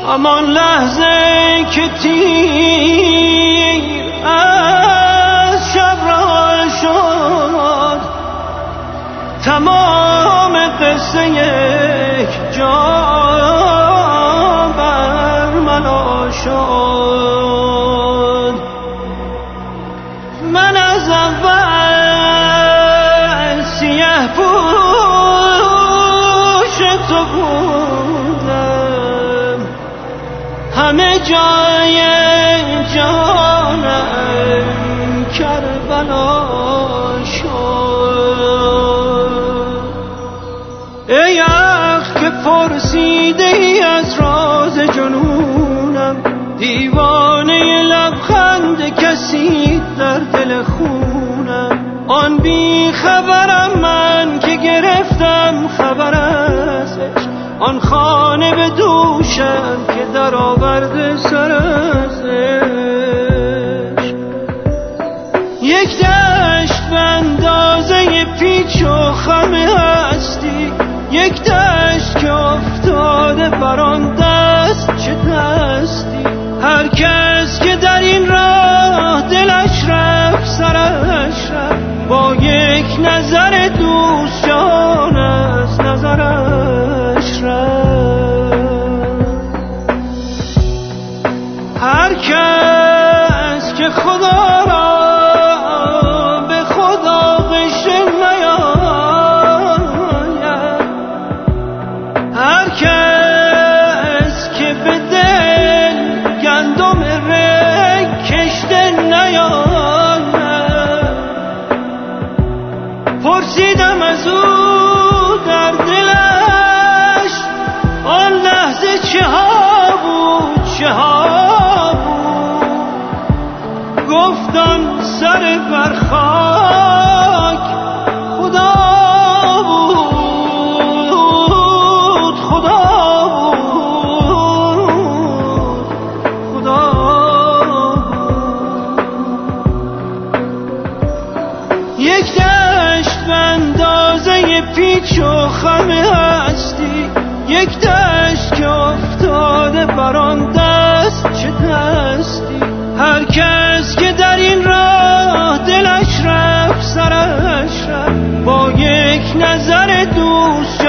همان لحظه که تیر از شب را شد، تمام قصه یک جا برملا شد. من از اول سیه پوش تو بودم، همه جای جانم کربلا شد. ای اخ که پرسیده ای از راز جنونم، دیوانه لبخند کسی در دل خونم. آن بی خبرم من که گرفتم خبر ازش، آن خانه به دوشم که در آورده سر ازش. یک دشت به اندازه پیچ و خم هستی، یک دشت که افتاده بر آن دست چه دستی. هر کس که در این راه دلش رفت سرش رفت، با یک نظر دوست جان از نظرش رفت. هر کس که خدا را به خدا غشه نیاید، هر کس که به دل گندم رگ کشته نیاید، پرسیدم از او در دلش آن لحظه چه ها بود، چه ها بود. گفتم سر بر خاک خدا بود، خدا بود، خدا بود. یک دشت به اندازه پیچ و خم هستی، یک دشت که افتاده بر آن دست چه دستی. هر کس که در این راه دلش رفت سرش رفت، با یک نظر دوست